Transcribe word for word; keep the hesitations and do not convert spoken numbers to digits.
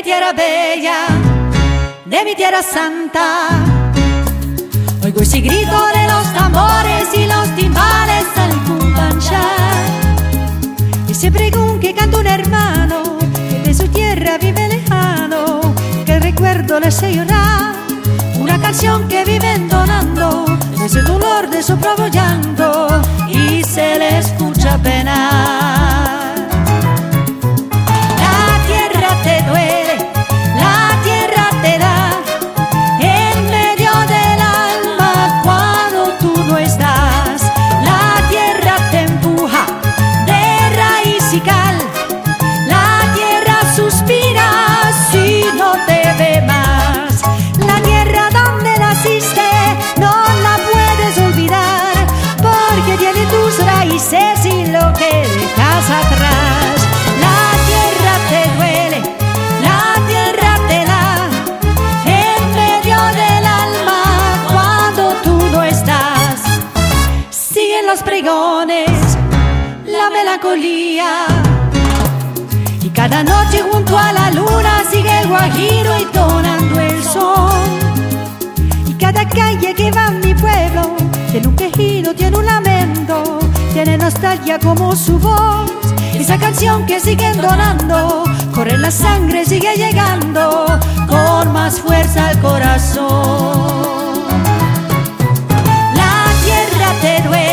mi tierra bella, de mi tierra santa. Oigo ese grito de los tambores y los timbales al cumbanchar. Ese pregón que canta un hermano que de su tierra vive lejano, que el recuerdo le hace llorar. Una canción que vive entonando ese dolor de su propio llanto y se le escucha penar. La tierra te duele, la tierra te da en medio del alma cuando tú no estás. La tierra te empuja de raíz y cal, la tierra suspira si no te ve más. La tierra donde naciste no la puedes olvidar, porque tiene tus raíces y lo que dejas atrás. La tierra te duele, la tierra te da en medio del alma cuando tú no estás. Siguen los pregones, la melancolía, y cada noche junto a la luna sigue el guajiro entonando el son. Y cada calle que va a mi pueblo tiene un quejido, tiene un lamento, tiene nostalgia como su voz. Esa canción que sigue entonando, corre la sangre, sigue llegando con más fuerza al corazón. La tierra te duele,